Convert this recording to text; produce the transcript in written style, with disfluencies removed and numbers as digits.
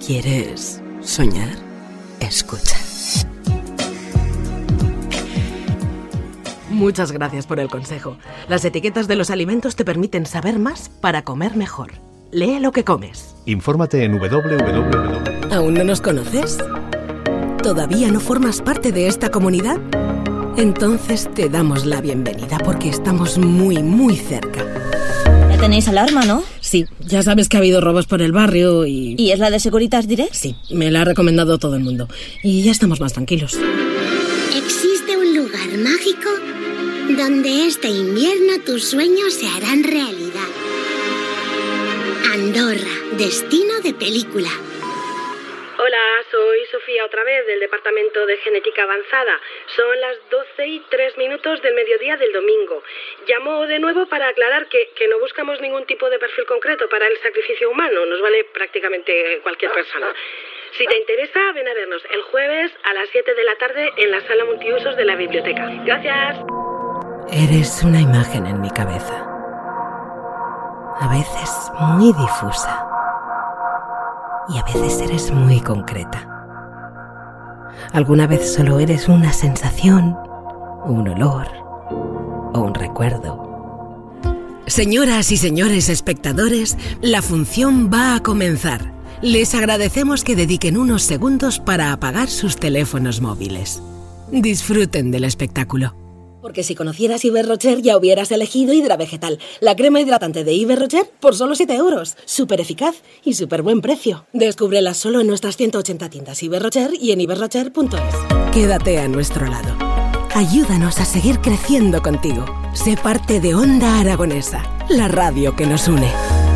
¿Quieres soñar? Escucha. Muchas gracias por el consejo. Las etiquetas de los alimentos te permiten saber más para comer mejor. Lee lo que comes. Infórmate en www. ¿Aún no nos conoces? ¿Todavía no formas parte de esta comunidad? Entonces te damos la bienvenida porque estamos muy, muy cerca. Ya tenéis alarma, ¿no? Sí, ya sabes que ha habido robos por el barrio y... ¿Y es la de Securitas Direct? Sí, me la ha recomendado todo el mundo. Y ya estamos más tranquilos. Existe un lugar mágico donde este invierno tus sueños se harán realidad. Andorra, destino de película. Hola, soy Sofía otra vez, del Departamento de Genética Avanzada. Son las 12:03 del mediodía del domingo. Llamo de nuevo para aclarar que no buscamos ningún tipo de perfil concreto para el sacrificio humano. Nos vale prácticamente cualquier persona. Si te interesa, ven a vernos el jueves a las 7 de la tarde en la sala multiusos de la biblioteca. Gracias. Eres una imagen en mi cabeza. A veces muy difusa. Y a veces eres muy concreta. Alguna vez solo eres una sensación, un olor o un recuerdo. Señoras y señores espectadores, la función va a comenzar. Les agradecemos que dediquen unos segundos para apagar sus teléfonos móviles. Disfruten del espectáculo. Porque si conocieras Yves Rocher ya hubieras elegido Hidra Vegetal, la crema hidratante de Yves Rocher por solo 7 euros. Súper eficaz y súper buen precio. Descúbrela solo en nuestras 180 tiendas Yves Rocher y en yvesrocher.es. Quédate a nuestro lado. Ayúdanos a seguir creciendo contigo. Sé parte de Onda Aragonesa, la radio que nos une.